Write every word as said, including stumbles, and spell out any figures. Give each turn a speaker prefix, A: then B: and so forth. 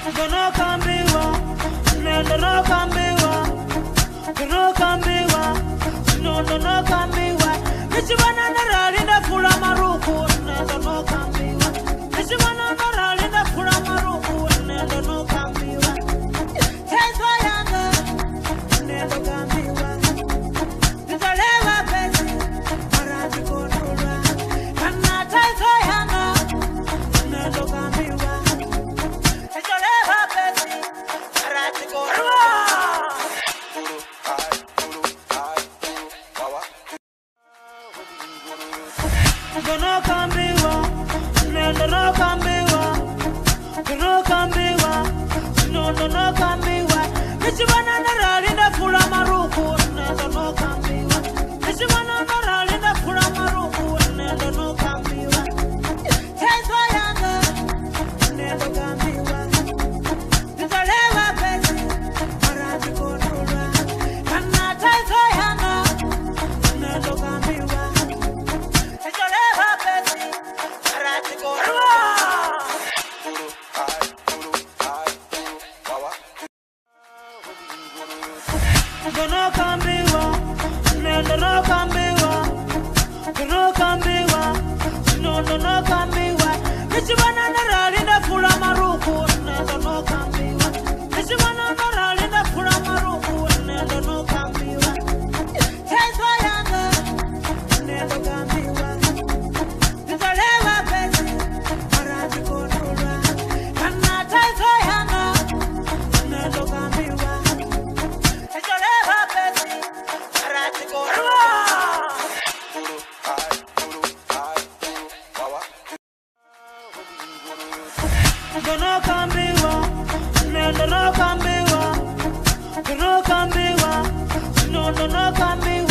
A: Gonna kambiwa, nenda no kambiwa, gonna kambiwa, no no no kambiwa. Nishibana na rali na fula maruku, nenda no kambiwa. Nishibana na rali na fula maruku, nenda no kambiwa. Tenzo yanga, nenda kambiwa. Nitalewa pesi, marati konulwa. Kana tenzo yanga, nenda kambiwa. Gonna kambiwa, nenda no kambiwa, gonna kambiwa, no no no kambiwa. Nishibana na rali na fula maruku, nenda no kambiwa. Nishibana na rali na fula maruku, nenda no kambiwa. Tenzo yanga, nenda kambiwa. Nitalewa pesi, marati konulwa. Kana tenzo yanga, nenda kambiwa. Gonna kambiwa, nenda no kambiwa, gonna kambiwa, no no no kambiwa. Nishibana na rali na fula maruku, nenda no kambiwa. Nishibana na rali na fula maruku, nenda no kambiwa. Tenzo yanga, nenda kambiwa. Nitalewa pesi, marati konulwa. Kana tenzo yanga, nenda kambiwa. Gonna kambiwa, nenda no kambiwa, gonna kambiwa, no no no kambiwa.